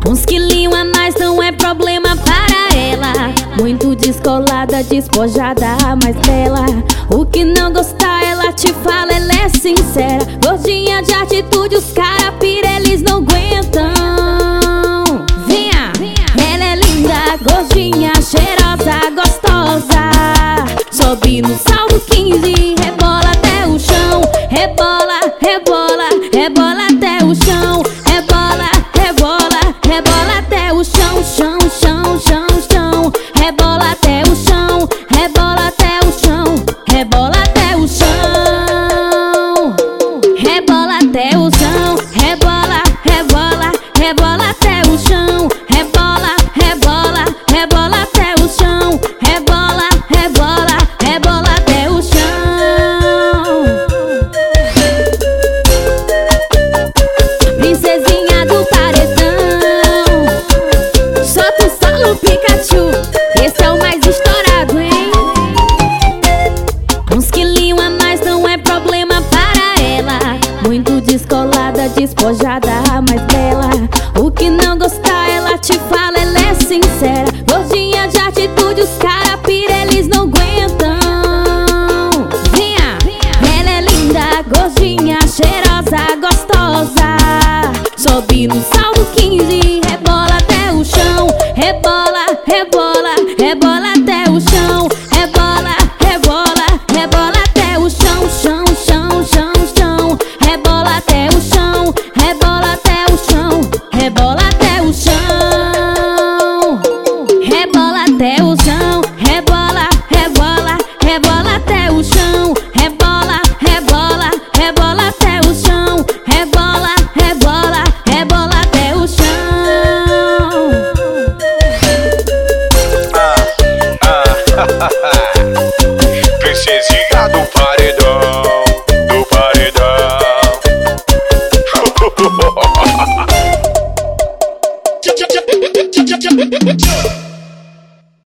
Uns quilinhos a mais não é problema para ela. Muito descolada, despojada, mais bela. O que não gostar ela te fala, ela é sincera. Gordinha de atitude, os cara pira, eles não aguentam. Venha, ela é linda, gordinha, cheirosa, gostosa. Sobe no saldo 15, rebola até o chão. Rebola, rebola, rebola até o chão. Rebola, rebola, rebola até o chão. Chão, chão, chão, chão. Rebola até o chão. Rebola até o chão. Rebola até o chão. Rebola até o chão. Rebola, rebola, rebola até o chão. Rebola, rebola, rebola até o chão. Rebola, rebola, rebola até o chão. Princesinha do paredão, solta o solo Pikachu, esse é o mais estourado, hein? Uns quilinhos a mais não é problema para ela. Muito descolada, despojada, mais bela. O que não gostar ela te fala, ela é sincera. Gordinha de atitude, os cara pira, eles não aguentam. Venha, ela é linda, gordinha, cheirosa, gostosa. Sobe no saldo 15.